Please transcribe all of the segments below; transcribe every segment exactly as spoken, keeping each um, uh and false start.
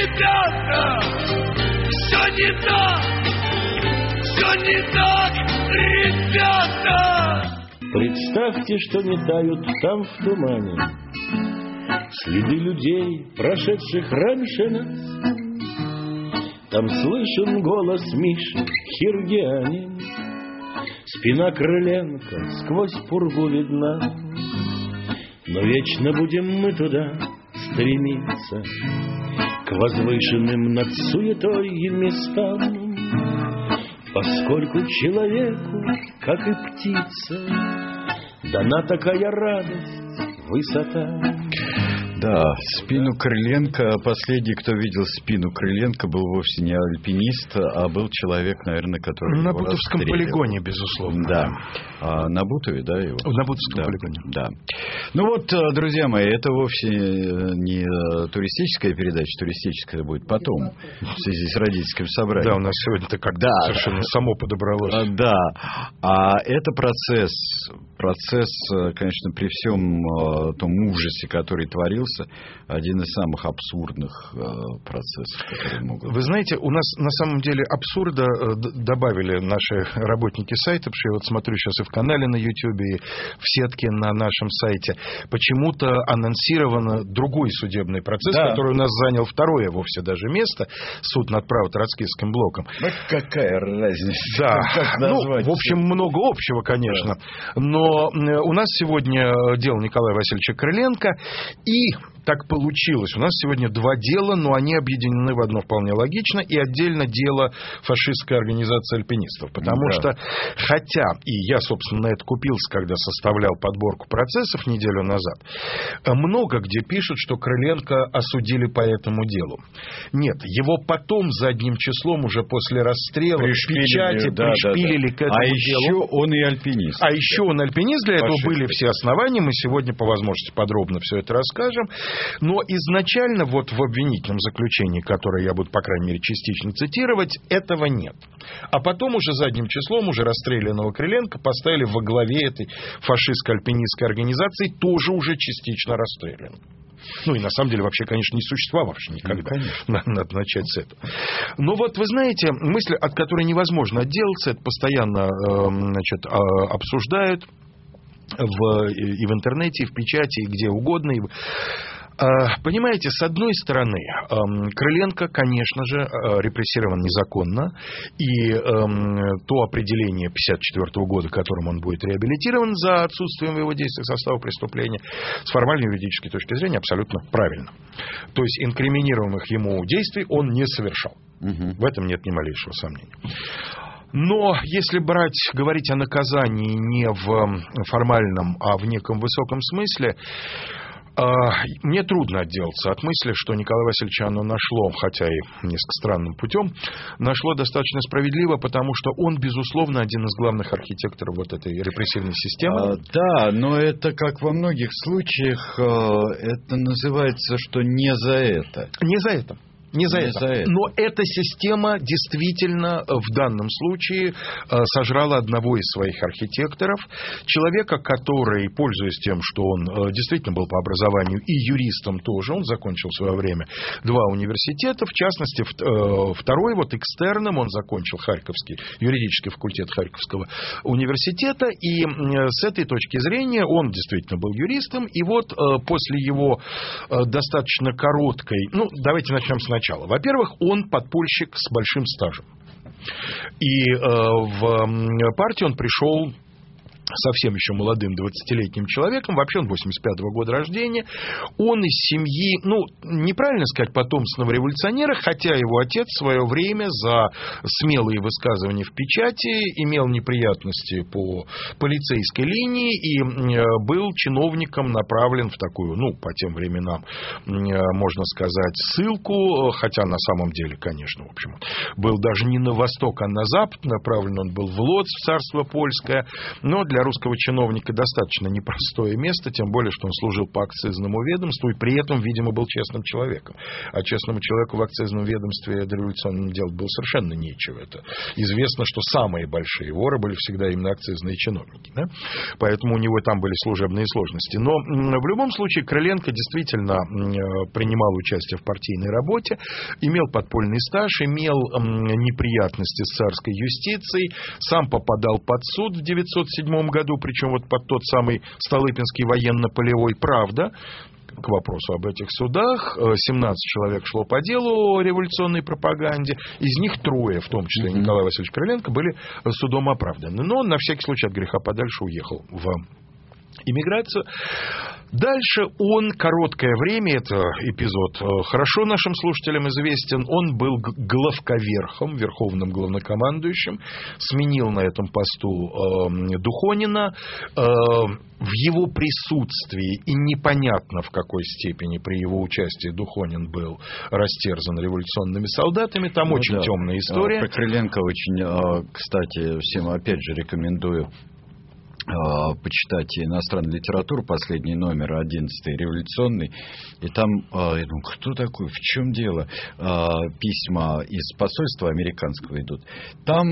ребята, все не так, все не так, ребята. Представьте, что не тают там в тумане следы людей, прошедших раньше нас. Там слышен голос Миши Хиргианин, спина Крыленко сквозь пургу видна. Но вечно будем мы туда стремиться, к возвышенным над суетой местам, поскольку человеку, как и птице, дана такая радость, высота. Да, спину Крыленко, последний, кто видел спину Крыленко, был вовсе не альпинист, а был человек, наверное, который на его Бутовском расстреливал. полигоне, безусловно. Да. А на Бутове, да, его? На Бутовском да. полигоне. Да. Ну вот, друзья мои, это вовсе не туристическая передача, туристическая будет потом, в связи с родительским собранием. Да, у нас сегодня-то как-то да. совершенно само подобралось. Да, а это процесс, процесс, конечно, при всем том ужасе, который творился, один из самых абсурдных э, процессов, которые могут... Вы знаете, у нас на самом деле абсурда э, добавили наши работники сайта, потому что я вот смотрю сейчас и в канале на YouTube, и в сетке на нашем сайте. Почему-то анонсирован другой судебный процесс, да. который у нас занял второе вовсе даже место, суд над Право-Троцкистским блоком. Ну, какая разница? Да, как ну, в общем, много общего, конечно. Да. Но у нас сегодня дело Николая Васильевича Крыленко, и так получилось. У нас сегодня два дела, но они объединены в одно вполне логично, и отдельно дело фашистской организации альпинистов. Потому да. что, хотя, и я, собственно, на это купился, когда составлял подборку процессов неделю назад, много где пишут, что Крыленко осудили по этому делу. Нет, его потом задним числом уже после расстрела пришпилили, в печати да, пришпилили да, да. к этому а делу. А еще он и альпинист. А еще он альпинист, для этого были все основания. Мы сегодня по возможности подробно все это расскажем. Но изначально вот в обвинительном заключении, которое я буду, по крайней мере, частично цитировать, этого нет. А потом уже задним числом уже расстрелянного Крыленко поставили во главе этой фашистско-альпинистской организации, тоже уже частично расстрелянным. Ну и на самом деле вообще, конечно, не существовавший никогда. Ну, надо, надо начать с этого. Но вот вы знаете, мысль, от которой невозможно отделаться, это постоянно э, значит, э, обсуждают в, и в интернете, и в печати, и где угодно. И... Понимаете, с одной стороны, Крыленко, конечно же, репрессирован незаконно, и то определение пятьдесят четвёртого года, которым он будет реабилитирован за отсутствием в его действиях состава преступления, с формальной юридической точки зрения абсолютно правильно. То есть инкриминируемых ему действий он не совершал. Угу. В этом нет ни малейшего сомнения. Но если брать, говорить о наказании не в формальном, а в неком высоком смысле, мне трудно отделаться от мысли, что Николая Васильевича оно нашло, хотя и несколько странным путем, нашло достаточно справедливо, потому что он, безусловно, один из главных архитекторов вот этой репрессивной системы. А, да, но это, как во многих случаях, это называется, что не за это. Не за это. Не за, Не это. за это. Но эта система действительно в данном случае сожрала одного из своих архитекторов, человека, который, пользуясь тем, что он действительно был по образованию и юристом тоже, он закончил в свое время два университета, в частности, второй, вот экстерном, он закончил Харьковский, юридический факультет Харьковского университета, и с этой точки зрения он действительно был юристом, и вот после его достаточно короткой, ну, давайте начнем с начала. Во-первых, он подпольщик с большим стажем. И э, в партию он пришел совсем еще молодым двадцатилетним человеком, вообще он восемьдесят пятого года рождения, он из семьи, ну, неправильно сказать, потомственного революционера, хотя его отец в свое время за смелые высказывания в печати имел неприятности по полицейской линии и был чиновником направлен в такую, ну, по тем временам, можно сказать, ссылку, хотя на самом деле, конечно, в общем, был даже не на восток, а на запад направлен, он был в Лодзь, в царство польское, но для для русского чиновника достаточно непростое место, тем более, что он служил по акцизному ведомству и при этом, видимо, был честным человеком. А честному человеку в акцизном ведомстве дореволюционным делать было совершенно нечего. Это известно, что самые большие воры были всегда именно акцизные чиновники. Да? Поэтому у него там были служебные сложности. Но в любом случае Крыленко действительно принимал участие в партийной работе, имел подпольный стаж, имел неприятности с царской юстицией, сам попадал под суд в девятьсот седьмом году, причем вот под тот самый Столыпинский военно-полевой. Правда, к вопросу об этих судах, семнадцать человек шло по делу о революционной пропаганде, из них трое, в том числе Николай Васильевич Крыленко, были судом оправданы. Но он на всякий случай от греха подальше уехал в эмиграцию. Дальше он короткое время, это эпизод хорошо нашим слушателям известен, он был главковерхом, верховным главнокомандующим, сменил на этом посту э, Духонина. Э, в его присутствии и непонятно в какой степени при его участии Духонин был растерзан революционными солдатами. Там ну, очень да. темная история. Про Крыленко очень, кстати, всем опять же рекомендую почитать иностранную литературу, последний номер, одиннадцатый, революционный, и там, я думаю, кто такой, в чем дело, письма из посольства американского идут. Там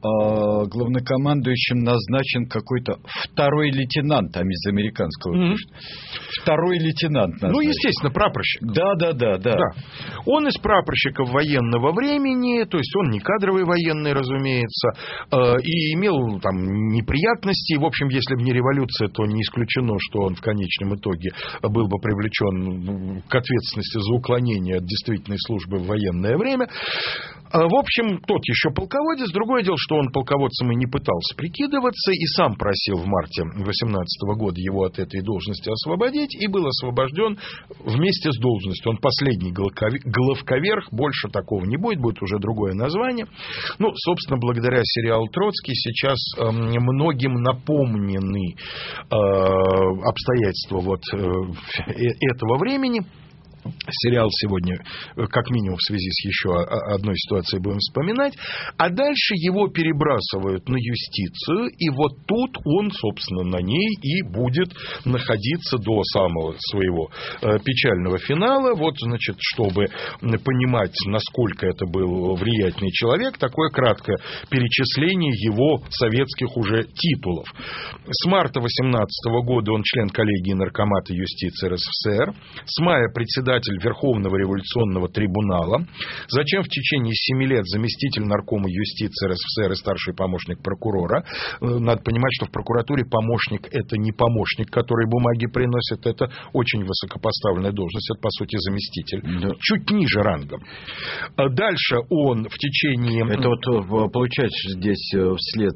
главнокомандующим назначен какой-то второй лейтенант, там из американского mm-hmm. пишет. Второй лейтенант назначен. Ну, естественно, прапорщик. Да, да, да, да. да. Он из прапорщиков военного времени, то есть он не кадровый военный, разумеется, и имел там неприятности, в общем, В общем, если бы не революция, то не исключено, что он в конечном итоге был бы привлечен к ответственности за уклонение от действительной службы в военное время. В общем, тот еще полководец. Другое дело, что он полководцем и не пытался прикидываться, и сам просил в марте восемнадцатого года его от этой должности освободить, и был освобожден вместе с должностью. Он последний главковерх, больше такого не будет, будет уже другое название. Ну, собственно, благодаря сериалу «Троцкий» сейчас э, многим напомнены э, обстоятельства вот, э, этого времени. Сериал сегодня, как минимум, в связи с еще одной ситуацией будем вспоминать. А дальше его перебрасывают на юстицию, и вот тут он, собственно, на ней и будет находиться до самого своего печального финала. Вот, значит, чтобы понимать, насколько это был влиятельный человек, такое краткое перечисление его советских уже титулов. С марта восемнадцатого года он член коллегии наркомата юстиции РСФСР. С мая председатель Верховного революционного трибунала, затем в течение семи лет заместитель наркома юстиции РСФСР и старший помощник прокурора. Надо понимать, что в прокуратуре помощник – это не помощник, который бумаги приносит, это очень высокопоставленная должность, это, по сути, заместитель, да. чуть ниже рангом. Дальше он в течение... Это вот получается здесь вслед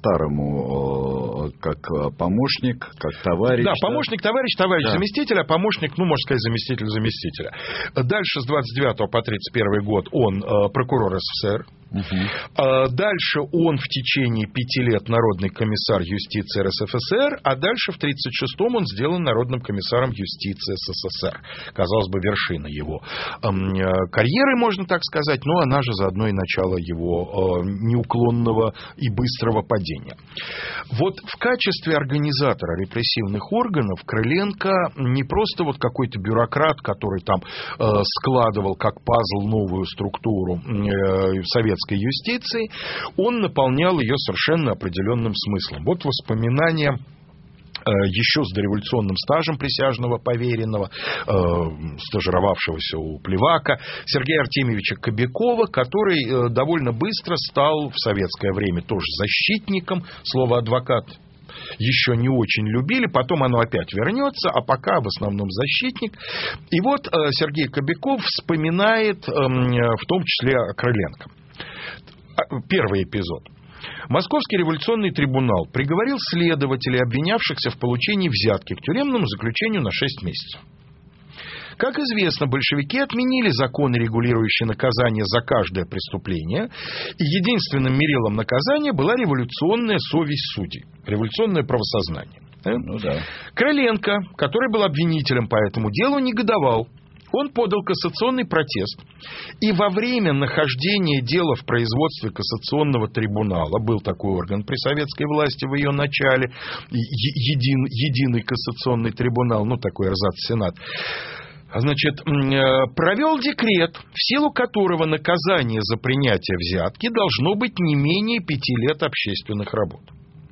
старому, как помощник, как товарищ. Да, помощник, товарищ, товарищ да. заместитель, а помощник, ну, можно сказать, заместитель заместителя. Дальше с двадцать девятого по тридцать первый год он э, прокурор СССР. Uh-huh. Дальше он в течение пяти лет народный комиссар юстиции РСФСР, а дальше в тридцать шестом он сделан народным комиссаром юстиции СССР. Казалось бы, вершина его карьеры, можно так сказать, но она же заодно и начало его неуклонного и быстрого падения. Вот в качестве организатора репрессивных органов Крыленко не просто вот какой-то бюрократ, который там складывал как пазл новую структуру советской юстиции, он наполнял ее совершенно определенным смыслом. Вот воспоминания еще с дореволюционным стажем присяжного поверенного, э, стажировавшегося у Плевака, Сергея Артемьевича Кобякова, который э, довольно быстро стал в советское время тоже защитником. Слово «адвокат» еще не очень любили, потом оно опять вернется, а пока в основном защитник. И вот э, Сергей Кобяков вспоминает э, в том числе о Крыленко. Первый эпизод. Московский революционный трибунал приговорил следователей, обвинявшихся в получении взятки, к тюремному заключению на шесть месяцев. Как известно, большевики отменили законы, регулирующие наказание за каждое преступление, и единственным мерилом наказания была революционная совесть судей, революционное правосознание. Ну, да. Крыленко, который был обвинителем по этому делу, негодовал. Он подал кассационный протест, и во время нахождения дела в производстве кассационного трибунала, был такой орган при советской власти в ее начале, един, единый кассационный трибунал, ну такой эрзац-сенат, значит, провел декрет, в силу которого наказание за принятие взятки должно быть не менее пяти лет общественных работ.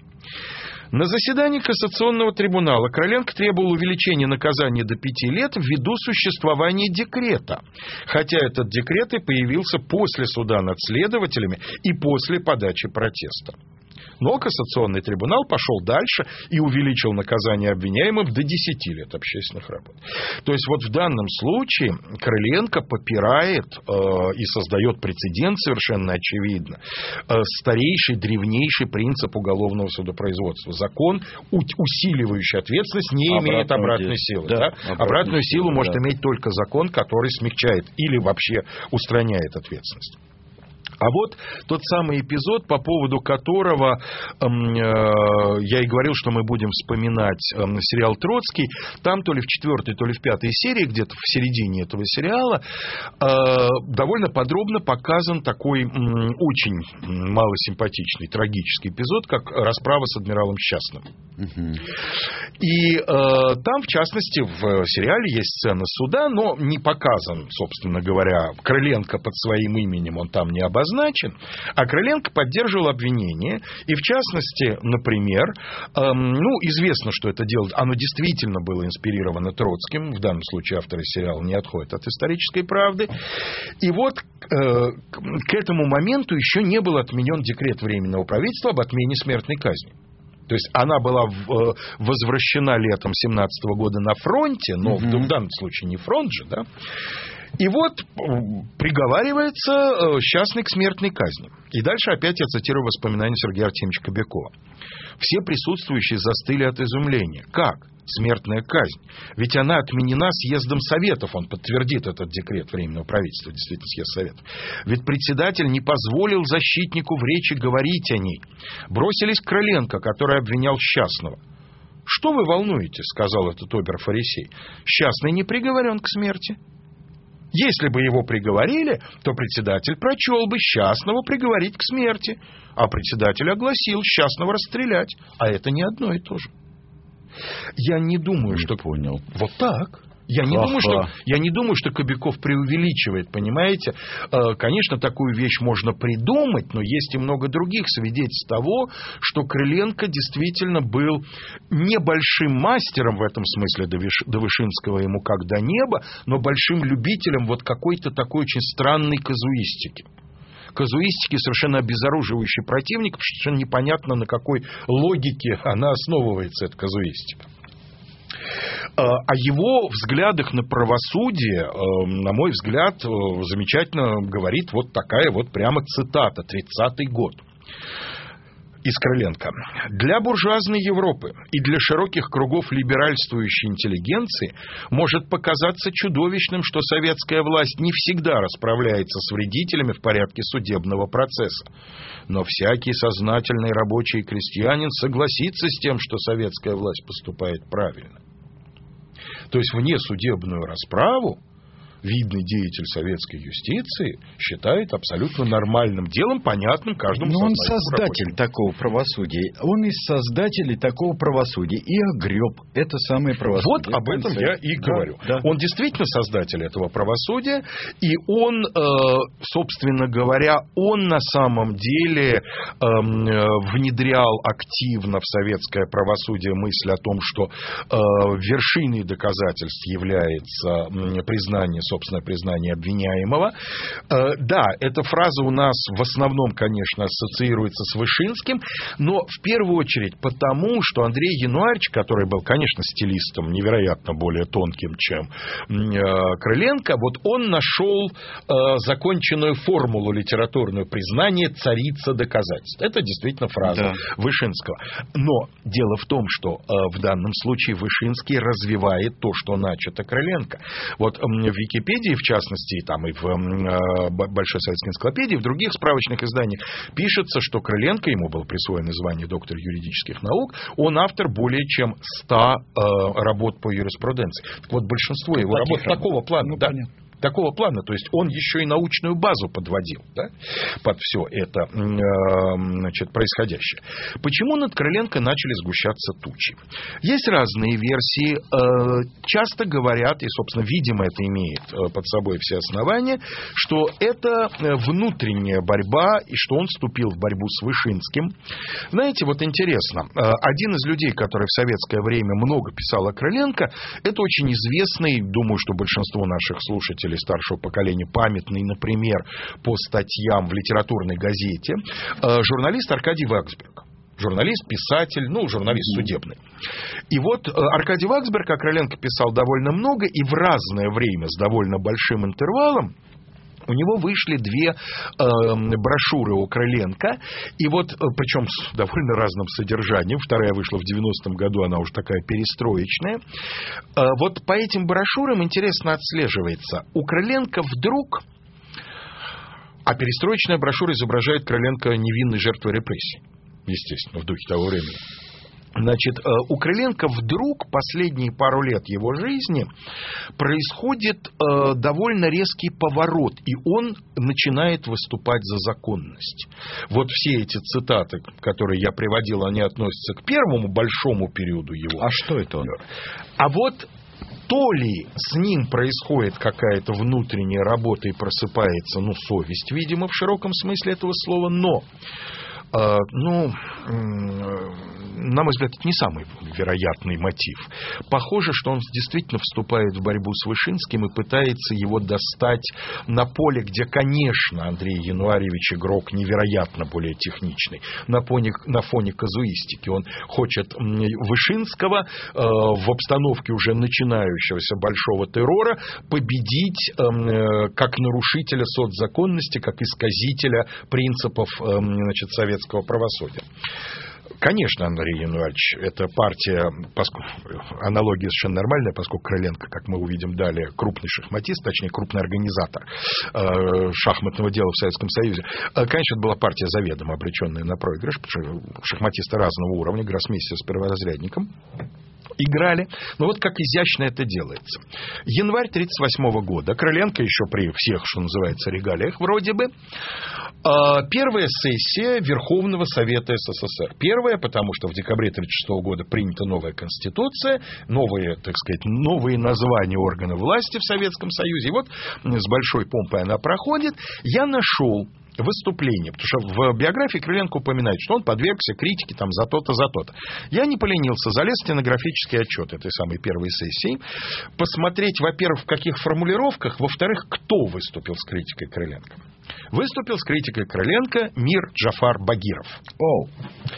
На заседании Кассационного трибунала Короленко требовал увеличения наказания до пяти лет ввиду существования декрета, хотя этот декрет и появился после суда над следователями и после подачи протеста. Но Кассационный трибунал пошел дальше и увеличил наказание обвиняемым до десяти лет общественных работ. То есть вот в данном случае Короленко попирает э, и создает прецедент совершенно очевидно. Э, старейший, древнейший принцип уголовного судопроизводства. Закон, усиливающий ответственность, не обратную имеет обратной силы. Да, да? Обратную, обратную силу да. может иметь только закон, который смягчает или вообще устраняет ответственность. А вот тот самый эпизод, по поводу которого э, я и говорил, что мы будем вспоминать э, сериал «Троцкий», там то ли в четвертой, то ли в пятой серии, где-то в середине этого сериала, э, довольно подробно показан такой э, очень малосимпатичный, трагический эпизод, как расправа с адмиралом Счастным. Угу. И э, там, в частности, в сериале есть сцена суда, но не показан, собственно говоря, Короленко под своим именем, он там не обозначен. Значен, а Короленко поддерживал обвинение, и в частности, например, эм, ну, известно, что это дело, оно действительно было инспирировано Троцким, в данном случае авторы сериала не отходят от исторической правды, и вот э, к этому моменту еще не был отменен декрет Временного правительства об отмене смертной казни. То есть она была в, возвращена летом семнадцатого года на фронте, но mm-hmm. в данном случае не фронт же, да? И вот приговаривается Счастный к смертной казни. И дальше опять я цитирую воспоминания Сергея Артемьевича Кобякова. Все присутствующие застыли от изумления. Как? Смертная казнь. Ведь она отменена съездом Советов. Он подтвердит этот декрет Временного правительства, действительно съезд Советов. Ведь председатель не позволил защитнику в речи говорить о ней. Бросились к Короленко, который обвинял Счастного. «Что вы волнуетесь?» — сказал этот обер-фарисей. «Счастный не приговорен к смерти». Если бы его приговорили, то председатель прочел бы Счастного приговорить к смерти, а председатель огласил Счастного расстрелять. А это не одно и то же. Я не думаю, не что... понял. Вот так. Я не, думаю, что, я не думаю, что Кобяков преувеличивает, понимаете? Конечно, такую вещь можно придумать, но есть и много других свидетельств того, что Короленко действительно был небольшим мастером в этом смысле, до Вышинского ему как до неба, но большим любителем вот какой-то такой очень странной казуистики. Казуистики совершенно обезоруживающий противник, потому что совершенно непонятно, на какой логике она основывается, эта казуистика. О его взглядах на правосудие, на мой взгляд, замечательно говорит вот такая вот прямо цитата, тридцатый год. Из Короленко. «Для буржуазной Европы и для широких кругов либеральствующей интеллигенции может показаться чудовищным, что советская власть не всегда расправляется с вредителями в порядке судебного процесса. Но всякий сознательный рабочий и крестьянин согласится с тем, что советская власть поступает правильно». То есть внесудебную расправу видный деятель советской юстиции считает абсолютно нормальным делом, понятным каждому. Но он создатель такого правосудия. Он из создателей такого правосудия и огреб это самое правосудие. Вот об этом я и да, говорю. Да. Он действительно создатель этого правосудия, и он, собственно говоря, он на самом деле внедрял активно в советское правосудие мысль о том, что вершиной доказательств является признание, собственное признание обвиняемого. Да, эта фраза у нас в основном, конечно, ассоциируется с Вышинским, но в первую очередь потому, что Андрей Януарьевич, который был, конечно, стилистом невероятно более тонким, чем Короленко, вот он нашел законченную формулу литературную признания «царица доказательств». Это действительно фраза да. Вышинского. Но дело в том, что в данном случае Вышинский развивает то, что начато Короленко. Вот в Википедии Википедии, в частности, там и в э, Большой советской энциклопедии, в других справочных изданиях пишется, что Крыленко, ему было присвоено звание доктора юридических наук, он автор более чем ста э, работ по юриспруденции. Так вот, большинство ну, его работ такого плана. Ну, да. Такого плана, то есть он еще и научную базу подводил, да, под все это значит, происходящее. Почему над Крыленко начали сгущаться тучи? Есть разные версии. Часто говорят, и, собственно, видимо, это имеет под собой все основания, что это внутренняя борьба, и что он вступил в борьбу с Вышинским. Знаете, вот интересно, один из людей, который в советское время много писал о Крыленко, это очень известный, думаю, что большинство наших слушателей старшего поколения памятный, например, по статьям в литературной газете, журналист Аркадий Ваксберг. Журналист, писатель, ну, журналист судебный. И вот Аркадий Ваксберг о Крыленко писал довольно много, и в разное время с довольно большим интервалом у него вышли две э, брошюры о Крыленко, и вот, причем с довольно разным содержанием. Вторая вышла в девяностом году, она уже такая перестроечная. Э, вот по этим брошюрам интересно отслеживается. У Крыленко вдруг... А перестроечная брошюра изображает Крыленко невинной жертвой репрессий, естественно, в духе того времени. Значит, у Крыленко вдруг последние пару лет его жизни происходит э, довольно резкий поворот, и он начинает выступать за законность. Вот все эти цитаты, которые я приводил, они относятся к первому большому периоду его. А что это он? А вот то ли с ним происходит какая-то внутренняя работа и просыпается, ну, совесть, видимо, в широком смысле этого слова, но... Uh, ну, на мой взгляд, это не самый вероятный мотив. Похоже, что он действительно вступает в борьбу с Вышинским и пытается его достать на поле, где, конечно, Андрей Януаревич игрок невероятно более техничный. На фоне, на фоне казуистики он хочет Вышинского э, в обстановке уже начинающегося большого террора победить э, как нарушителя соцзаконности, как исказителя принципов э, значит, советского правосудия. Конечно, Андрей Януаревич, эта партия, поскольку, аналогия совершенно нормальная, поскольку Крыленко, как мы увидим далее, крупный шахматист, точнее, крупный организатор э, шахматного дела в Советском Союзе. Э, конечно, это была партия заведомо обреченная на проигрыш, потому что шахматисты разного уровня, гроссмейстер с перворазрядником играли. Но вот как изящно это делается. Январь тридцать восьмого года. Крыленко еще при всех, что называется, регалиях вроде бы. Первая сессия Верховного Совета СССР. Первая, потому что в декабре тридцать шестого года принята новая Конституция, новые, так сказать, новые названия органов власти в Советском Союзе. И вот с большой помпой она проходит. Я нашел выступление, потому что в биографии Крыленко упоминает, что он подвергся критике там за то-то, за то-то. Я не поленился, залез в стенографический отчет этой самой первой сессии, посмотреть, во-первых, в каких формулировках, во-вторых, кто выступил с критикой Крыленко. Выступил с критикой Крыленко Мир Джафар Багиров. О.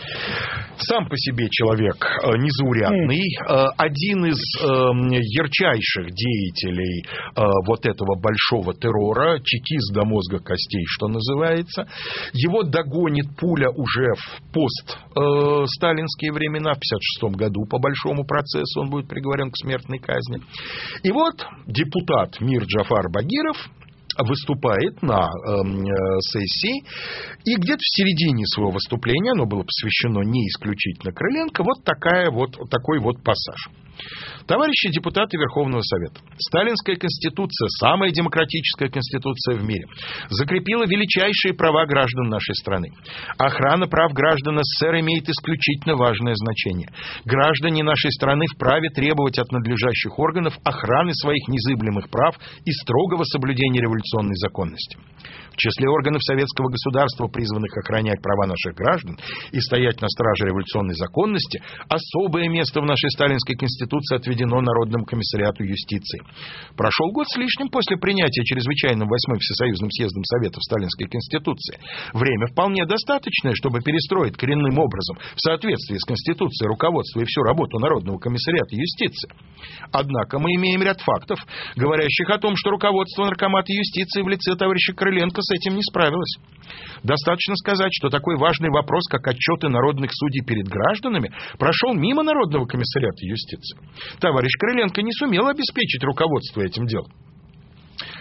Сам по себе человек незаурядный, один из ярчайших деятелей вот этого большого террора, чекист до мозга костей, что называется. Его догонит пуля уже в постсталинские времена, в пятьдесят шестом году по большому процессу он будет приговорен к смертной казни. И вот депутат Мир Джафар Багиров выступает на э, сессии, и где-то в середине своего выступления, оно было посвящено не исключительно Крыленко, вот, такая вот такой вот пассаж. Товарищи депутаты Верховного Совета, Сталинская Конституция, самая демократическая Конституция в мире, закрепила величайшие права граждан нашей страны. Охрана прав граждан СССР имеет исключительно важное значение. Граждане нашей страны вправе требовать от надлежащих органов охраны своих незыблемых прав и строгого соблюдения революционной законности. В числе органов советского государства, призванных охранять права наших граждан и стоять на страже революционной законности, особое место в нашей Сталинской Конституции отведено Народному комиссариату юстиции. Прошел год с лишним после принятия чрезвычайным восьмым Всесоюзным съездом Советов Сталинской Конституции. Время вполне достаточное, чтобы перестроить коренным образом в соответствии с Конституцией руководство и всю работу Народного комиссариата юстиции. Однако мы имеем ряд фактов, говорящих о том, что руководство Наркомата юстиции в лице товарища Крыленко с этим не справилось. Достаточно сказать, что такой важный вопрос, как отчеты народных судей перед гражданами, прошел мимо Народного комиссариата юстиции. Товарищ Крыленко не сумел обеспечить руководство этим делом.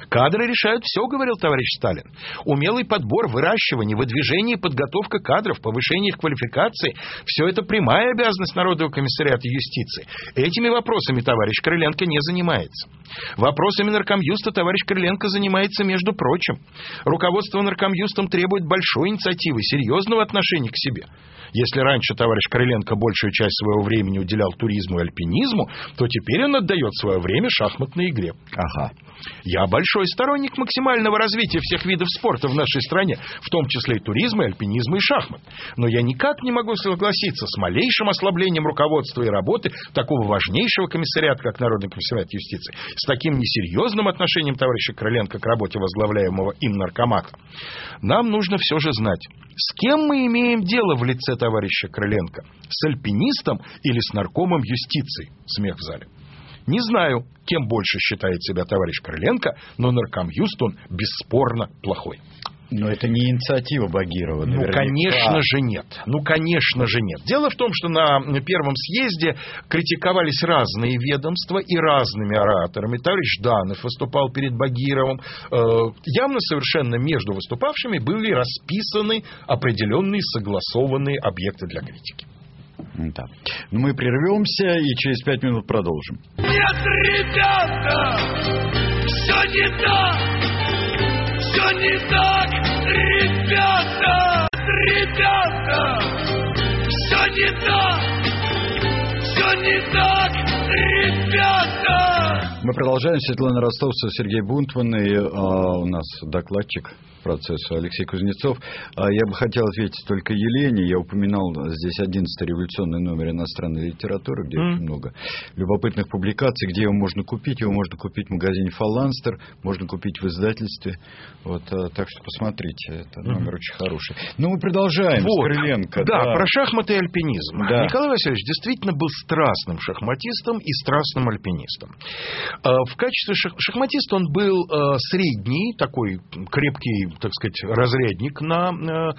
Кадры решают все, говорил товарищ Сталин. Умелый подбор, выращивание, выдвижение и подготовка кадров, повышение их квалификации – все это прямая обязанность Народного комиссариата юстиции. Этими вопросами товарищ Крыленко не занимается. Вопросами наркомюста товарищ Крыленко занимается, между прочим. Руководство наркомюстом требует большой инициативы, серьезного отношения к себе. Если раньше товарищ Крыленко большую часть своего времени уделял туризму и альпинизму, то теперь он отдает свое время шахматной игре. Ага. Я большой сторонник максимального развития всех видов спорта в нашей стране, в том числе и туризма, и альпинизма, и шахмат. Но я никак не могу согласиться с малейшим ослаблением руководства и работы такого важнейшего комиссариата, как Народный комиссариат юстиции, с таким несерьезным отношением товарища Крыленко к работе возглавляемого им наркомата. Нам нужно все же знать, с кем мы имеем дело в лице товарища Крыленко? С альпинистом или с наркомом юстиции? Смех в зале. Не знаю, кем больше считает себя товарищ Крыленко, но наркомюст он бесспорно плохой. Но это не инициатива Багирова, наверняка. Ну, конечно же, нет. Ну, конечно же, нет. Дело в том, что на первом съезде критиковались разные ведомства и разными ораторами. Товарищ Жданов выступал перед Багировым. Явно совершенно между выступавшими были расписаны определенные согласованные объекты для критики. Да. Ну, мы прервемся и через пять минут продолжим. Нет, ребята, все не так, все не так, ребята, ребята, все не так, все не так, ребята. Мы продолжаем. Светлана Ростовцева, Сергей Бунтман и а, у нас докладчик процесса Алексей Кузнецов. А я бы хотел ответить только Елене. Я упоминал здесь одиннадцатый революционный номер иностранной литературы, где mm. очень много любопытных публикаций, где его можно купить. Его можно купить в магазине «Фаланстер», можно купить в издательстве. Вот, так что посмотрите, это номер mm. очень хороший. Ну, мы продолжаем вот. С Крыленко. Да, да, про шахматы и альпинизм. Да. Николай Васильевич действительно был страстным шахматистом и страстным альпинистом. В качестве шахматиста он был средний, такой крепкий, так сказать, разрядник на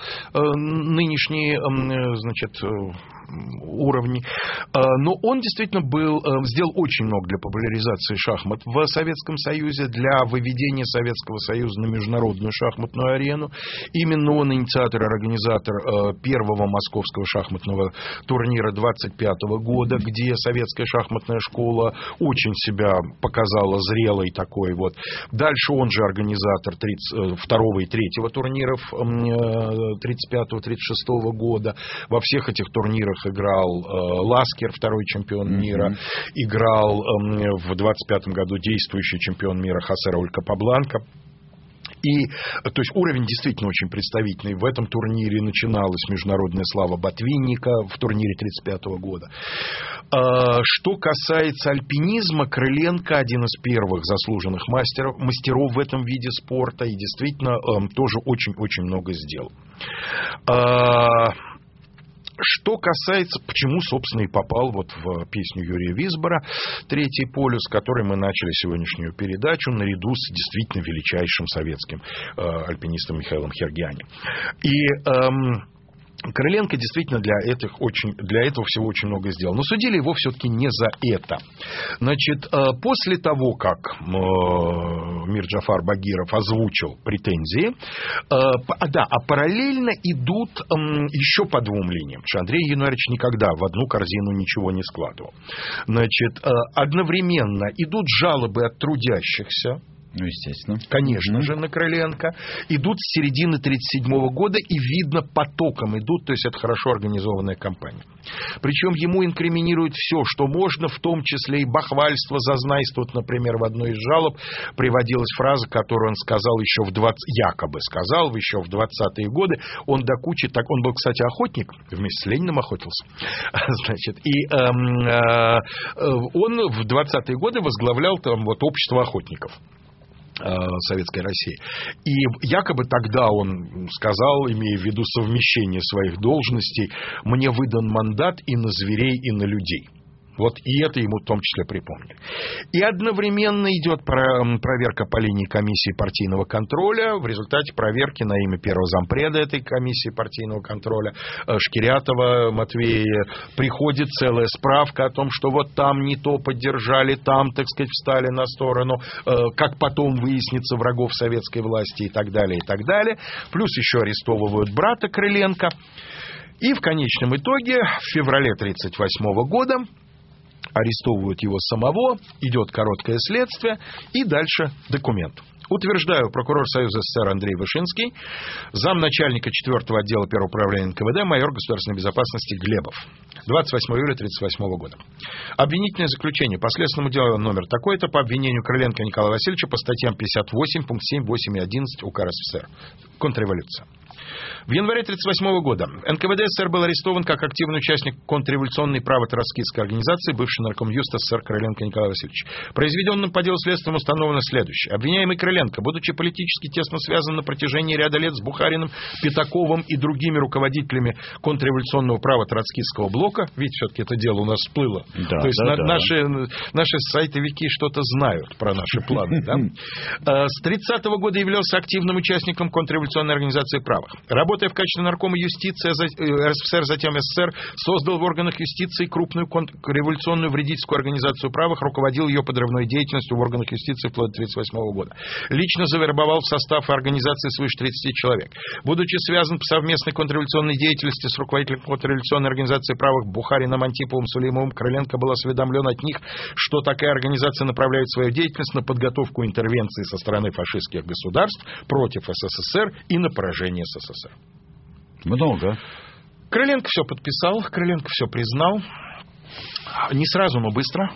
нынешние, значит, уровни. Но он действительно был, сделал очень много для популяризации шахмат в Советском Союзе, для выведения Советского Союза на международную шахматную арену. Именно он инициатор и организатор первого московского шахматного турнира двадцать пятого года, где советская шахматная школа очень себя показала зрелой такой вот. Дальше он же организатор тридцать второго и третьего турниров тридцать пятого тридцать шестого года. Во всех этих турнирах играл э, Ласкер, второй чемпион мира, mm-hmm. играл э, в двадцать пятом году действующий чемпион мира Хосе Рауль Капабланка. И, то есть, уровень действительно очень представительный. В этом турнире начиналась международная слава Ботвинника в турнире тридцать пятого года. Что касается альпинизма, Крыленко один из первых заслуженных мастеров, мастеров в этом виде спорта и действительно тоже очень-очень много сделал. Что касается, почему, собственно, и попал вот в песню Юрия Висбора «Третий полюс», с которой мы начали сегодняшнюю передачу, наряду с действительно величайшим советским э, альпинистом Михаилом Хергиани. И... Эм, Крыленко действительно для, этих очень, для этого всего очень много сделал. Но судили его все-таки не за это. Значит, после того, как Мир Джафар Багиров озвучил претензии, а, да, а параллельно идут еще по двум линиям. Андрей Януаревич никогда в одну корзину ничего не складывал. Значит, одновременно идут жалобы от трудящихся. Ну, естественно. Конечно mm-hmm. же, на Крыленко. Идут с середины тридцать седьмого года, и видно, потоком идут, то есть это хорошо организованная кампания. Причем ему инкриминируют все, что можно, в том числе и бахвальство, зазнайство. Вот, например, в одной из жалоб приводилась фраза, которую он сказал еще в двадцатые, якобы сказал еще в двадцатые годы. Он до кучи, так, он был, кстати, охотник, вместе с Лениным охотился. Значит, и эм, э, он в двадцатые годы возглавлял там вот общество охотников Советской России. И якобы тогда он сказал, имея в виду совмещение своих должностей: мне выдан мандат и на зверей, и на людей. Вот и это ему в том числе припомнили. И одновременно идет проверка по линии комиссии партийного контроля. В результате проверки на имя первого зампреда этой комиссии партийного контроля Шкирятова Матвея приходит целая справка о том, что вот там не то поддержали, там, так сказать, встали на сторону, как потом выяснится, врагов советской власти и так далее, и так далее. Плюс еще арестовывают брата Крыленко. И в конечном итоге в феврале тысяча девятьсот тридцать восьмого года арестовывают его самого, идет короткое следствие и дальше документ. Утверждаю, прокурор Союза СССР Андрей Вышинский, замначальника четвёртого отдела первого управления эн ка вэ дэ, майор государственной безопасности Глебов. двадцать восьмого июля тысяча девятьсот тридцать восьмого года. Обвинительное заключение по следственному делу номер такой-то по обвинению Крыленко Николая Васильевича по статьям пятьдесят восемь, пункт семь, восемь и одиннадцать УК эр эс эф эс эр. Контрреволюция. В январе тысяча девятьсот тридцать восьмого года эн ка вэ дэ СССР был арестован как активный участник контрреволюционной право-троцкистской организации, бывший нарком Юст СССР Крыленко Николай Васильевич. Произведенным по делу следствием установлено следующее. Обвиняемый Крыленко, будучи политически тесно связан на протяжении ряда лет с Бухариным, Пятаковым и другими руководителями контрреволюционного право-троцкистского блока, ведь все-таки это дело у нас всплыло. Да, то есть да, на, да. Наши, наши сайтовики что-то знают про наши планы. С тридцатого года являлся активным участником контрреволюционной организации правых. Работая в качестве наркома юстиции эр эс эф эс эр, затем эс эс эс эр, создал в органах юстиции крупную революционную вредительскую организацию правых, руководил ее подрывной деятельностью в органах юстиции вплоть до тысяча девятьсот тридцать восьмого года. Лично завербовал в состав организации свыше тридцати человек. Будучи связан по совместной контрреволюционной деятельности с руководителем контрреволюционной организации правых Бухарином, Антиповым, Сулеймовым, Крыленко был осведомлен от них, что такая организация направляет свою деятельность на подготовку интервенции со стороны фашистских государств против эс эс эс эр и на поражение эс эс эс эр. Много. Крыленко все подписал, Крыленко все признал. Не сразу, но быстро.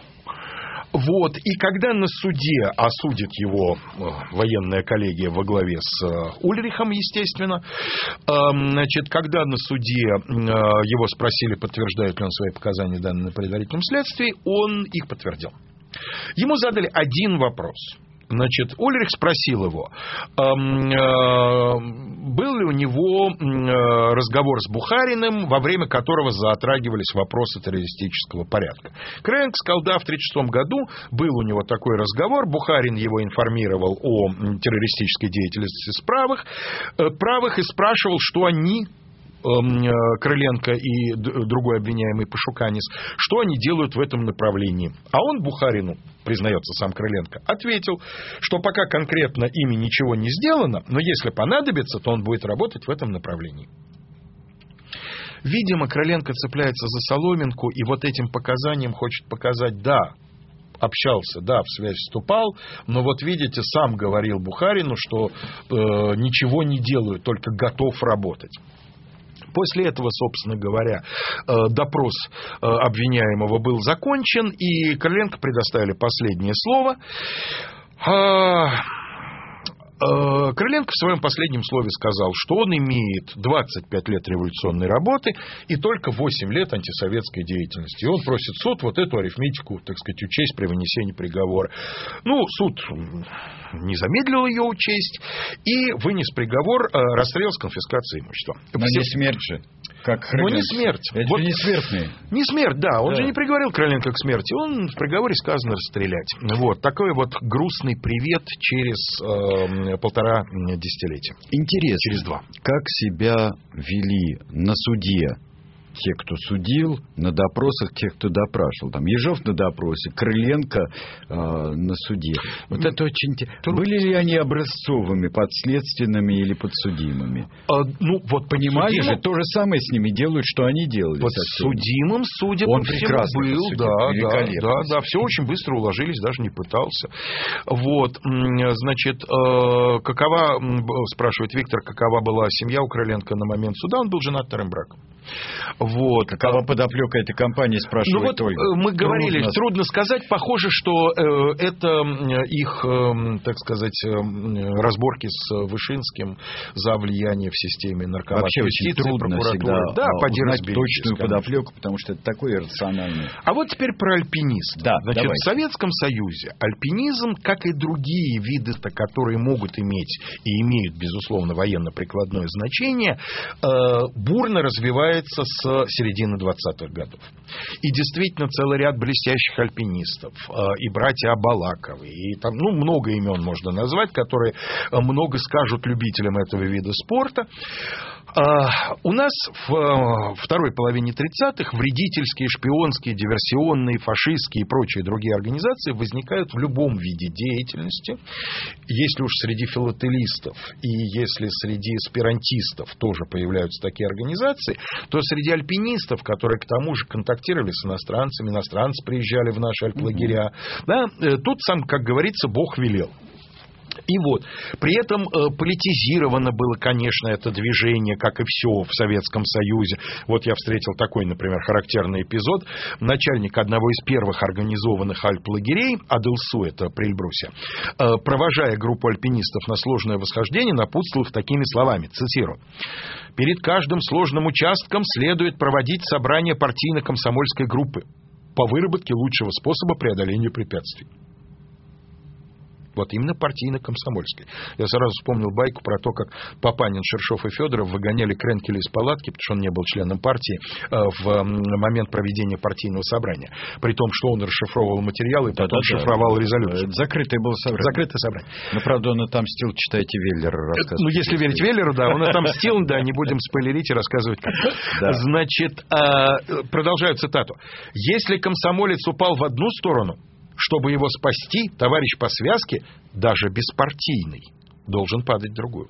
Вот. И когда на суде осудит его военная коллегия во главе с Ульрихом, естественно, значит, когда на суде его спросили, подтверждает ли он свои показания, данные на предварительном следствии, он их подтвердил. Ему задали один вопрос. Значит, Ульрих спросил его, был ли у него разговор с Бухариным, во время которого затрагивались вопросы террористического порядка. Крыленко сказал, да, в тысяча девятьсот тридцать шестом году был у него такой разговор, Бухарин его информировал о террористической деятельности с правых, правых и спрашивал, что они, Крыленко и другой обвиняемый Пашуканис, что они делают в этом направлении. А он Бухарину, признается сам Крыленко, ответил, что пока конкретно ими ничего не сделано, но если понадобится, то он будет работать в этом направлении. Видимо, Крыленко цепляется за соломинку и вот этим показанием хочет показать, да, общался, да, в связь вступал, но вот видите, сам говорил Бухарину, что э, ничего не делаю, только готов работать. После этого, собственно говоря, допрос обвиняемого был закончен, и Крыленко предоставили последнее слово. Крыленко в своем последнем слове сказал, что он имеет двадцать пять лет революционной работы и только восемь лет антисоветской деятельности. И он просит суд вот эту арифметику, так сказать, учесть при вынесении приговора. Ну, суд не замедлил ее учесть и вынес приговор расстрел с конфискацией имущества. Но не смерть же. Как Но не смерть. Это вот, же не смертный. Не смерть, да. Он да. же не приговорил Крыленко к смерти. Он в приговоре сказано расстрелять. Вот. Такой вот грустный привет через э, полтора десятилетия. Интересно. Через два. Как себя вели на суде те, кто судил, на допросах тех, кто допрашивал. Там Ежов на допросе, Крыленко э, на суде. Вот mm. это очень интересно. Были ли они образцовыми, подследственными или подсудимыми? А, ну, вот понимали же, то же самое с ними делают, что они делали. Подсудимым, судя Он по всему, был. Судил, да, да, да, да. Все очень быстро уложились, даже не пытался. Вот. Значит, э, какова, спрашивает Виктор, какова была семья у Крыленко на момент суда? Он был женат вторым браком. Вот. Какова подоплека этой компании, спрашивает ну вот Ольга. Мы говорили, трудно, трудно сказать. Похоже, что э, это их, э, так сказать, э, разборки с Вышинским за влияние в системе наркомата юстиции, прокуратуры. Да, узнать точную подоплеку, потому что это такое иррациональное. А вот теперь про альпинизм. Да, Значит, давайте. В Советском Союзе альпинизм, как и другие виды, которые могут иметь и имеют, безусловно, военно-прикладное значение, э, бурно развивается начинается с середины двадцатых годов. И действительно целый ряд блестящих альпинистов, и братья Абалаковы, и там, ну, много имен можно назвать, которые много скажут любителям этого вида спорта. У нас в второй половине тридцатых вредительские, шпионские, диверсионные, фашистские и прочие другие организации возникают в любом виде деятельности. Если уж среди филателистов и если среди аспирантистов тоже появляются такие организации, то среди альпинистов, которые к тому же контактировали с иностранцами, иностранцы приезжали в наши альплагеря, mm-hmm. да, тут сам, как говорится, Бог велел. И вот, при этом э, политизировано было, конечно, это движение, как и все в Советском Союзе. Вот я встретил такой, например, характерный эпизод. Начальник одного из первых организованных альплагерей, Адылсу, это при Эльбрусе, э, провожая группу альпинистов на сложное восхождение, напутствовал их такими словами, цитирую: «Перед каждым сложным участком следует проводить собрание партийно-комсомольской группы по выработке лучшего способа преодоления препятствий». Вот именно партийно-комсомольской. Я сразу вспомнил байку про то, как Папанин, Шершов и Федоров выгоняли Кренкеля из палатки, потому что он не был членом партии, в момент проведения партийного собрания. При том, что он расшифровывал материалы и потом да, шифровал да, резолюцию. Закрытое было собрание. Закрытое собрание. Но, правда, он отомстил, читайте Веллера. Ну, если верить Веллеру, да, он отомстил, да, не будем спойлерить и рассказывать. Значит, продолжаю цитату. «Если комсомолец упал в одну сторону, чтобы его спасти, товарищ по связке, даже беспартийный, должен падать в другую».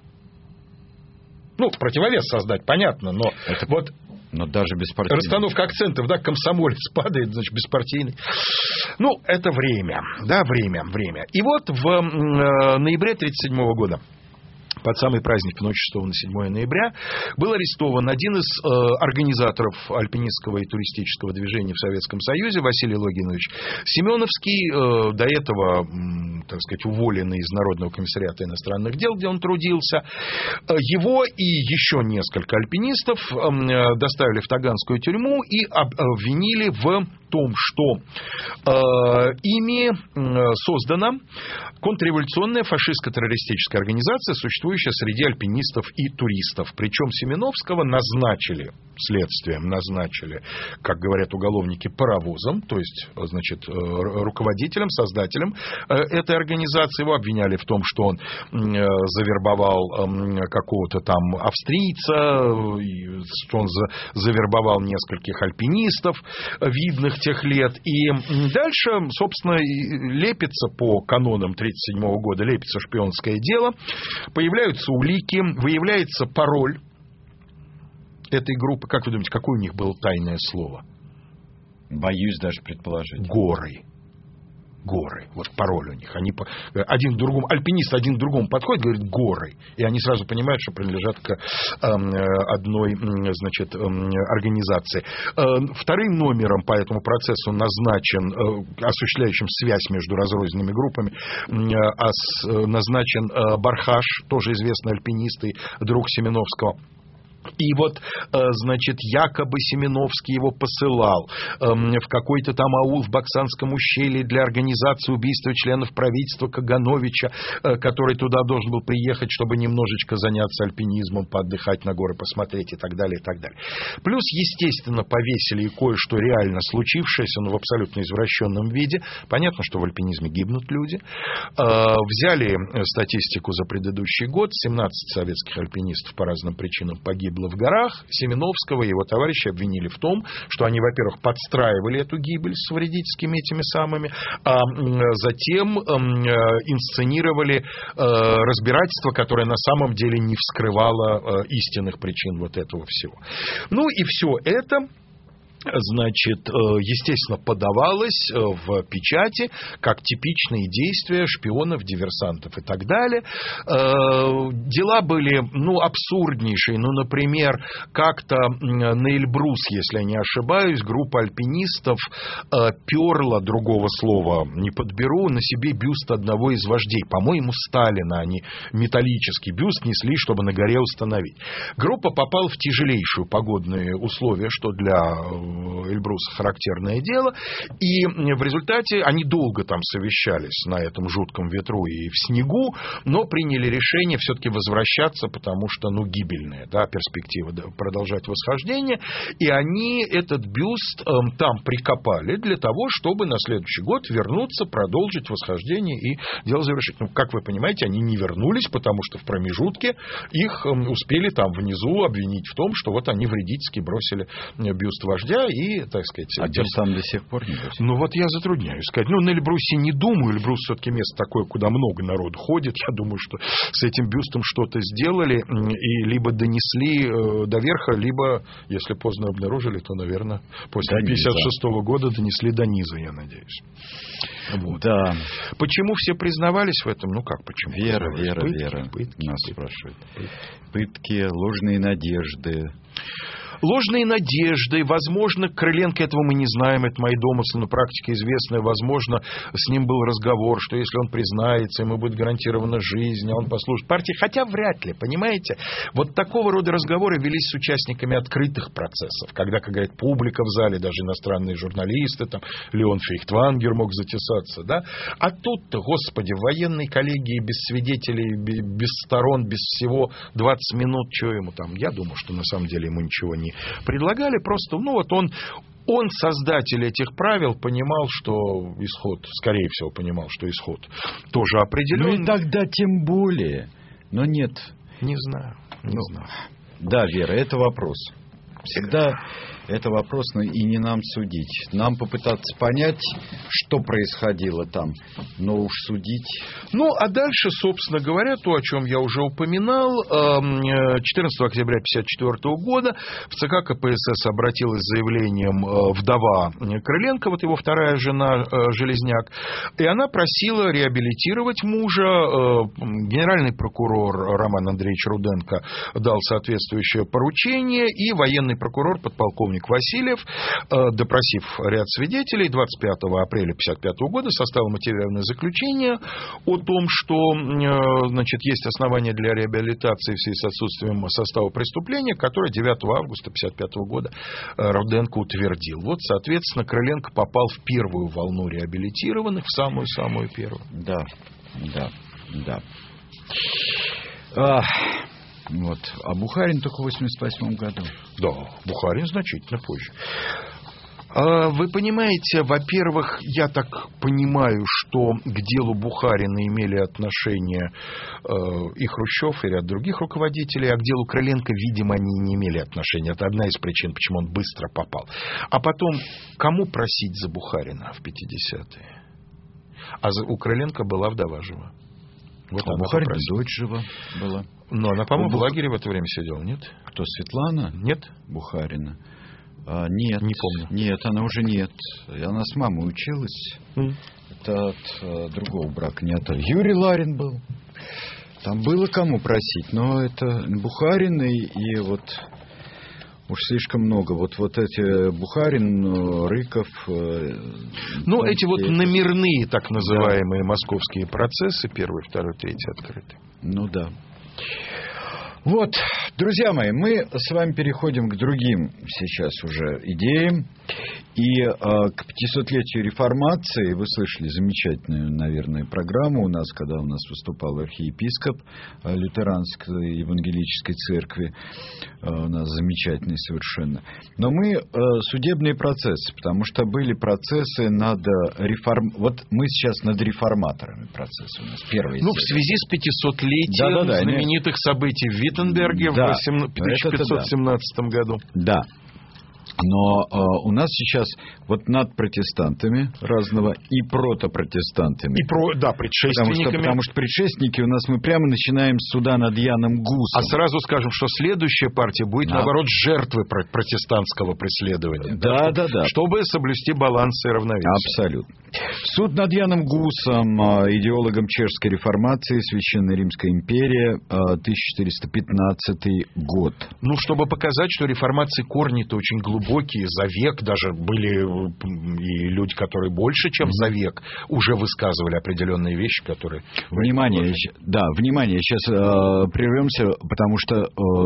Ну, противовес создать, понятно, но это, вот но даже беспартийный. Расстановка акцентов, да, комсомолец падает, значит, беспартийный. Ну, это время, да, время, время. И вот в э, ноябре тридцать седьмого года, под самый праздник, ночь шестого на седьмое ноября, был арестован один из э, организаторов альпинистского и туристического движения в Советском Союзе, Василий Логинович Семеновский, э, до этого, м, так сказать, уволенный из Народного комиссариата иностранных дел, где он трудился. Его и еще несколько альпинистов э, доставили в Таганскую тюрьму и обвинили в том, что э, ими э, создана контрреволюционная фашистско-террористическая организация, существующая среди альпинистов и туристов. Причем Семеновского назначили следствием, назначили, как говорят уголовники, паровозом, то есть, значит, руководителем, создателем этой организации. Его обвиняли в том, что он завербовал какого-то там австрийца, что он завербовал нескольких альпинистов видных тех лет. И дальше, собственно, лепится по канонам тридцать седьмого года, лепится шпионское дело, появляются улики, выявляется пароль этой группы. Как вы думаете, какое у них было тайное слово? Боюсь даже предположить. Горы. Горы. Вот пароль у них. Они один к другому, альпинист один к другому подходит, говорит горы. И они сразу понимают, что принадлежат к э, одной, значит, э, организации. Э, вторым номером по этому процессу назначен, э, осуществляющим связь между разрозненными группами, э, ос, э, назначен э, Бархаш, тоже известный альпинист и друг Семеновского. И вот, значит, якобы Семеновский его посылал в какой-то там аул в Баксанском ущелье для организации убийства членов правительства Кагановича, который туда должен был приехать, чтобы немножечко заняться альпинизмом, поотдыхать на горы, посмотреть и так далее, и так далее. Плюс, естественно, повесили и кое-что реально случившееся, но в абсолютно извращенном виде. Понятно, что в альпинизме гибнут люди. Взяли статистику за предыдущий год. семнадцать советских альпинистов по разным причинам погибло в горах. Семеновского и его товарищи обвинили в том, что они, во-первых, подстраивали эту гибель с вредительскими этими самыми, а затем инсценировали разбирательство, которое на самом деле не вскрывало истинных причин вот этого всего. Ну и все это, значит, естественно, подавалось в печати как типичные действия шпионов, диверсантов и так далее. Дела были, ну, абсурднейшие. Ну, например, как-то на Эльбрус, если я не ошибаюсь, группа альпинистов перла, другого слова не подберу, на себе бюст одного из вождей. По-моему, Сталина. Они металлический бюст несли, чтобы на горе установить. Группа попала в тяжелейшие погодные условия, что для Эльбруса характерное дело. И в результате они долго там совещались на этом жутком ветру и в снегу, но приняли решение все-таки возвращаться, потому что, ну, гибельная, да, перспектива продолжать восхождение. И они этот бюст э, там прикопали для того, чтобы на следующий год вернуться, продолжить восхождение и дело завершить. Ну, как вы понимаете, они не вернулись, потому что в промежутке их э, успели там внизу обвинить в том, что вот они вредительски бросили бюст вождя и, так сказать... А бюст там до сих пор не бросили? Ну, вот я затрудняюсь сказать. Ну, на Эльбрусе не думаю. Эльбрус все-таки место такое, куда много народу ходит. Я думаю, что с этим бюстом что-то сделали и либо донесли э, до верха, либо, если поздно обнаружили, то, наверное, после пятьдесят шестого года донесли до низа, я надеюсь. Вот. Да. Почему все признавались в этом? Ну, как почему? Вера, вера, пытки, вера. Пытки, Нас пытки, спрашивают. Пытки. Пытки, ложные надежды. Ложные надежды, возможно, Крыленко, этого мы не знаем, это мои домыслы, но практика известная, возможно, с ним был разговор, что если он признается, ему будет гарантирована жизнь, а он послужит партии, хотя вряд ли, понимаете? Вот такого рода разговоры велись с участниками открытых процессов, когда, как говорят, публика в зале, даже иностранные журналисты, там, Леон Фейхтвангер мог затесаться, да? А тут-то, господи, в военной коллегии без свидетелей, без сторон, без всего, двадцать минут, что ему там? Я думаю, что на самом деле ему ничего не предлагали, просто, ну вот он, он, создатель этих правил, понимал, что исход, скорее всего, понимал, что исход тоже определен. Ну и тогда тем более. Но нет. Не знаю, не ну, знаю. Да, Вера, это вопрос. Всегда это вопрос, но и не нам судить. Нам попытаться понять, что происходило там, но уж судить... Ну, а дальше, собственно говоря, то, о чем я уже упоминал, четырнадцатого октября тысяча девятьсот пятьдесят четвёртого года в ЦК КПСС обратилась с заявлением вдова Крыленко, вот его вторая жена Железняк, и она просила реабилитировать мужа. Генеральный прокурор Роман Андреевич Руденко дал соответствующее поручение, и военный прокурор, подполковник Васильев, допросив ряд свидетелей, двадцать пятого апреля тысяча девятьсот пятьдесят пятого года составил мотивированное заключение о том, что, значит, есть основания для реабилитации в связи с отсутствием состава преступления, которое девятого августа тысяча девятьсот пятьдесят пятого года Руденко утвердил. Вот, соответственно, Крыленко попал в первую волну реабилитированных, в самую-самую первую. Да, да, да. А... Вот. А Бухарин только в восемьдесят восьмом году. Да, Бухарин значительно позже. Вы понимаете, во-первых, я так понимаю, что к делу Бухарина имели отношение и Хрущев, и ряд других руководителей, а к делу Крыленко, видимо, они не имели отношения. Это одна из причин, почему он быстро попал. А потом, кому просить за Бухарина в пятидесятые? А у Крыленко была вдова жива. Вот а Бухарина дочь жива была. Но она, по-моему, Бух... в лагере в это время сидела, нет? Кто, Светлана? Нет. Бухарина? А, нет. Не помню. Нет, она уже нет. Она с мамой училась. Mm. Это от а, другого брака, не от... Юрий Ларин был. Там было кому просить, но это Бухарин и, и вот... Уж слишком много. Вот, вот эти Бухарин, Рыков... Ну, эти вот номерные, так называемые, да, московские процессы, первый, второй, третий открыты. Ну, да. Вот, друзья мои, мы с вами переходим к другим сейчас уже идеям. И э, к пятисотлетию реформации, вы слышали замечательную, наверное, программу у нас, когда у нас выступал архиепископ э, лютеранской евангелической церкви. Э, у нас замечательный совершенно. Но мы э, судебные процессы, потому что были процессы над реформ... Вот мы сейчас над реформаторами процессы у нас. Первый. Ну, в связи с пятисотлетием да, да, да, знаменитых нет. событий в Виттенберге да, в тысяча пятьсот семнадцатом да. году. Да. Но э, у нас сейчас вот над протестантами разного и протопротестантами. И про, да, предшественниками. Потому что, потому что предшественники у нас, мы прямо начинаем с суда над Яном Гусом. А сразу скажем, что следующая партия будет, да. наоборот, жертвой протестантского преследования. Да, да, да, да. Чтобы соблюсти баланс и равновесие. Абсолютно. Суд над Яном Гусом, идеологом чешской реформации, Священная Римская империя, тысяча четыреста пятнадцатый год. Ну, чтобы показать, что реформации корни-то очень глубокие. Глубокие, за век даже были и люди, которые больше, чем за век, уже высказывали определенные вещи, которые... Внимание, да, внимание, сейчас э, прервемся, потому что э,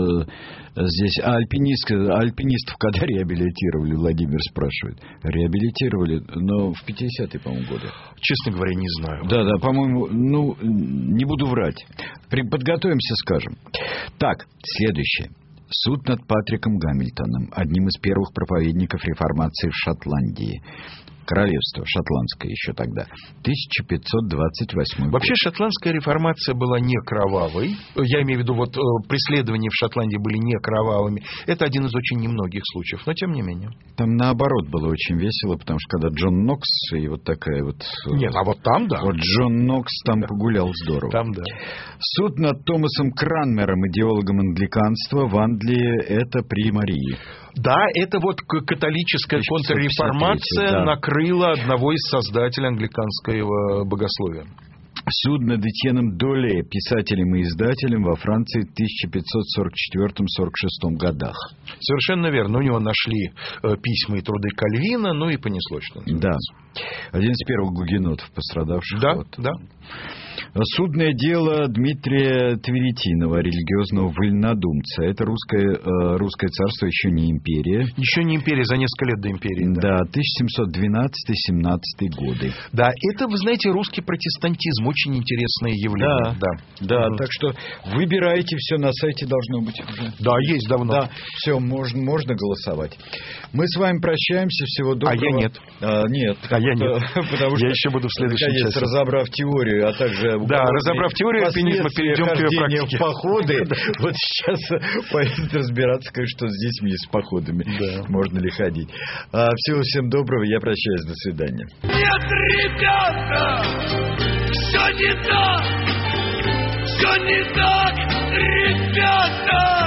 э, здесь а альпинист, альпинистов когда реабилитировали, Владимир спрашивает. Реабилитировали, но в пятидесятые, по-моему, годы. Честно говоря, не знаю. Да, да, по-моему, ну, не буду врать. При, подготовимся, скажем. Так, следующее. Суд над Патриком Гамильтоном, одним из первых проповедников реформации в Шотландии. Королевство шотландское еще тогда. тысяча пятьсот двадцать восьмой год. Вообще шотландская реформация была не кровавой. Я имею в виду, вот преследования в Шотландии были не кровавыми. Это один из очень немногих случаев, но тем не менее. Там наоборот было очень весело, потому что когда Джон Нокс и вот такая вот... Нет, а вот там, да. Вот Джон Нокс там да. погулял здорово. Там, да. Суд над Томасом Кранмером, идеологом англиканства в Англии, это при Марии. Да, это вот католическая контрреформация да. накрыла одного из создателей англиканского богословия. Суд над Этьеном Доле, писателем и издателем во Франции в тысяча пятьсот сорок четвёртом — сорок шестом годах. Совершенно верно. У него нашли письма и труды Кальвина, ну и понеслось, что называется. Да. Один из первых гугенотов, пострадавших. Да, от... да. Судное дело Дмитрия Тверетинова, религиозного вольнодумца. Это русское, э, русское царство, еще не империя. Еще не империя, за несколько лет до империи. Да, да тысяча семьсот двенадцатый — семнадцатый годы. Да, это, вы знаете, русский протестантизм, очень интересное явление. Да, да, да угу. Так что выбирайте, все на сайте должно быть уже. Да, есть давно. Да, все, можно, можно голосовать. Мы с вами прощаемся, всего доброго. А я нет. А, нет. А я нет. Потому что я еще буду в следующей наконец, части. разобрав теорию, а также... Да, разобрав теорию альпинизма, перейдем к ее практике. В походы. Вот сейчас пойдет разбираться, что с детьми, с походами. Да. Можно ли ходить. А, всего всем доброго. Я прощаюсь. До свидания. Нет, ребята, все не так. Все не так, ребята.